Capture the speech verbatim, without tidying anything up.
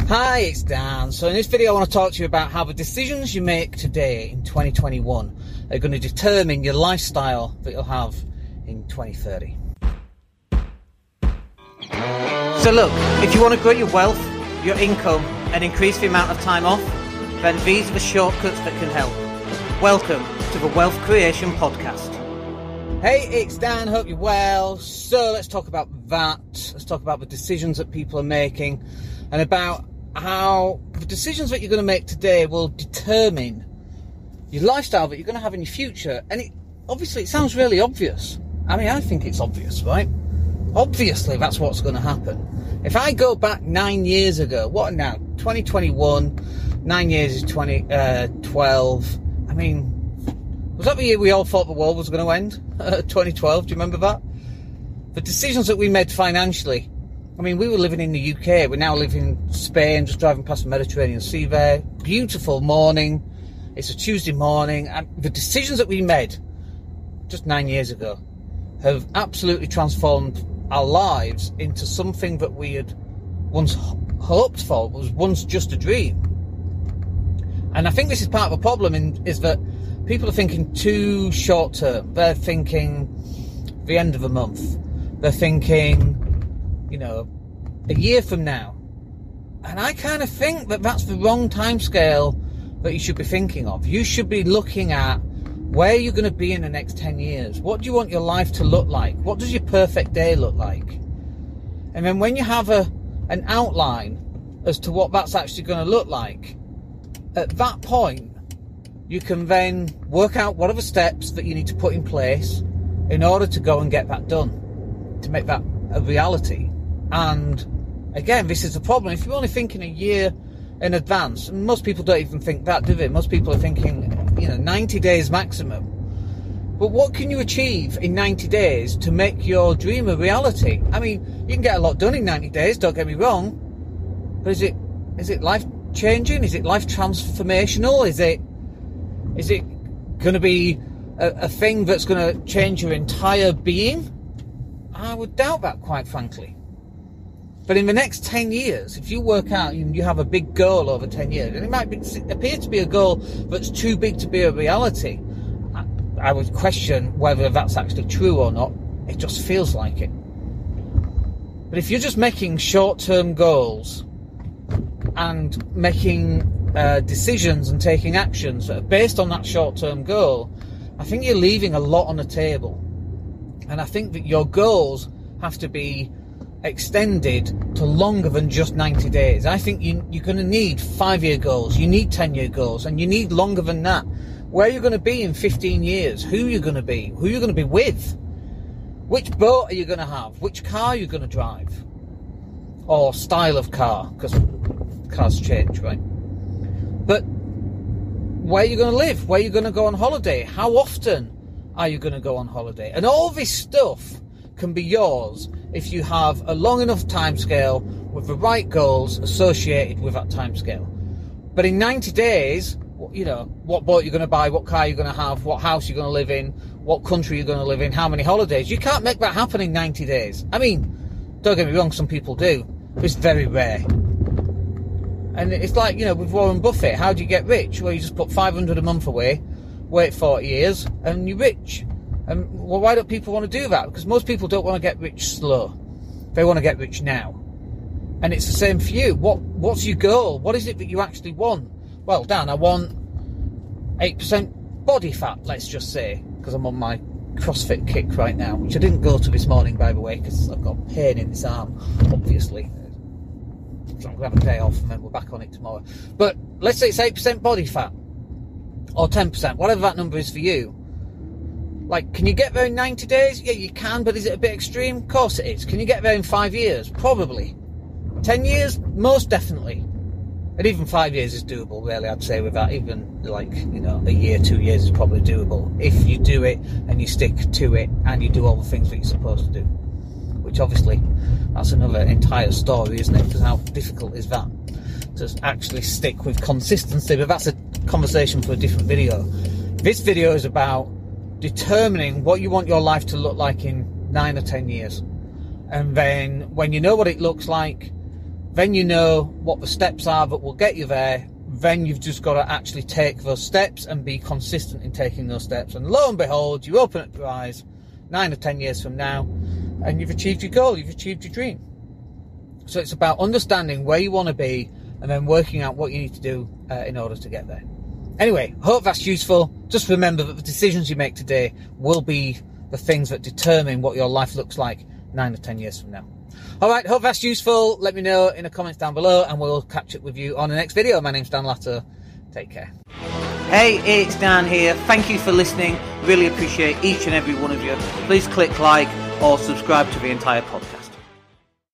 Hi, it's Dan. So in this video I want to talk to you about how the decisions you make today in twenty twenty-one are going to determine your lifestyle that you'll have in twenty thirty. So look, if you want to grow your wealth, your income and increase the amount of time off, then these are the shortcuts that can help. Welcome to the Wealth Creation Podcast. Hey, it's Dan, hope you're well. So let's talk about that. Let's talk about the decisions that people are making and about how the decisions that you're going to make today will determine your lifestyle that you're going to have in your future. And it obviously it sounds really obvious. I mean, I think it's obvious, right? Obviously that's what's going to happen. If I go back nine years ago, what now? twenty twenty-one, nine years is twenty twelve. I mean, was that the year we all thought the world was going to end? twenty twelve, do you remember that? The decisions that we made financially, I mean, we were living in the U K, we're now living in Spain, just driving past the Mediterranean Sea there. Beautiful morning, it's a Tuesday morning, and the decisions that we made just nine years ago have absolutely transformed our lives into something that we had once hoped for, was once just a dream. And I think this is part of the problem, in, is that people are thinking too short term. They're thinking the end of a month. They're thinking, you know, a year from now. And I kind of think that that's the wrong time scale that you should be thinking of. You should be looking at where you're going to be in the next ten years. What do you want your life to look like? What does your perfect day look like? And then when you have a an outline as to what that's actually going to look like, at that point, you can then work out what are the steps that you need to put in place in order to go and get that done, to make that a reality. And again, this is the problem. If you're only thinking a year in advance, and most people don't even think that, do they? Most people are thinking, you know, ninety days maximum. But what can you achieve in ninety days to make your dream a reality? I mean, you can get a lot done in ninety days, don't get me wrong, but is it is it life changing? Is it life transformational? Is it is it going to be a, a thing that's going to change your entire being? I would doubt that, quite frankly. But in the next ten years, if you work out, you, you have a big goal over ten years, and it might be, appear to be a goal that's too big to be a reality, I, I would question whether that's actually true or not. It just feels like it. But if you're just making short-term goals and making uh, decisions and taking actions that are based on that short-term goal, I think you're leaving a lot on the table. And I think that your goals have to be extended to longer than just ninety days. I think you, you're going to need five-year goals, you need ten-year goals, and you need longer than that. Where you're going to be in fifteen years, who you're going to be, who you're going to be with, which boat are you going to have, which car are you going to drive, or style of car, because cars change, right? But where are you going to live, where are you going to go on holiday, how often are you going to go on holiday? And all this stuff can be yours if you have a long enough time scale with the right goals associated with that time scale. But in ninety days, you know, what boat you're going to buy, what car you're going to have, what house you're going to live in, what country you're going to live in, how many holidays, you can't make that happen in ninety days. I mean, don't get me wrong, some people do, but it's very rare. And it's like, you know, with Warren Buffett, how do you get rich? Well, you just put five hundred a month away, wait forty years, and you're rich. And well, why don't people want to do that? Because most people don't want to get rich slow. They want to get rich now. And it's the same for you. What What's your goal? What is it that you actually want? Well, Dan, I want eight percent body fat, let's just say, because I'm on my CrossFit kick right now, which I didn't go to this morning, by the way, because I've got pain in this arm, obviously. So I'm going to have a day off and then we're back on it tomorrow. But let's say it's eight percent body fat, or ten percent, whatever that number is for you. Like, can you get there in ninety days? Yeah, you can, but is it a bit extreme? Of course it is. Can you get there in five years? Probably. ten years? Most definitely. And even five years is doable, really, I'd say, with that. Even, like, you know, a year, two years is probably doable. If you do it, and you stick to it, and you do all the things that you're supposed to do. Which, obviously, that's another entire story, isn't it? Because how difficult is that? To actually stick with consistency. But that's a conversation for a different video. This video is about determining what you want your life to look like in nine or ten years. And then when you know what it looks like, Then you know what the steps are that will get you there. Then you've just got to actually take those steps and be consistent in taking those steps. And lo and behold, you open up your eyes nine or ten years from now, and you've achieved your goal, you've achieved your dream. So it's about understanding where you want to be and then working out what you need to do uh, in order to get there. Anyway, hope that's useful. Just remember that the decisions you make today will be the things that determine what your life looks like nine or ten years from now. All right, hope that's useful. Let me know in the comments down below, and we'll catch up with you on the next video. My name's Dan Latto. Take care. Hey, it's Dan here. Thank you for listening. Really appreciate each and every one of you. Please click like or subscribe to the entire podcast.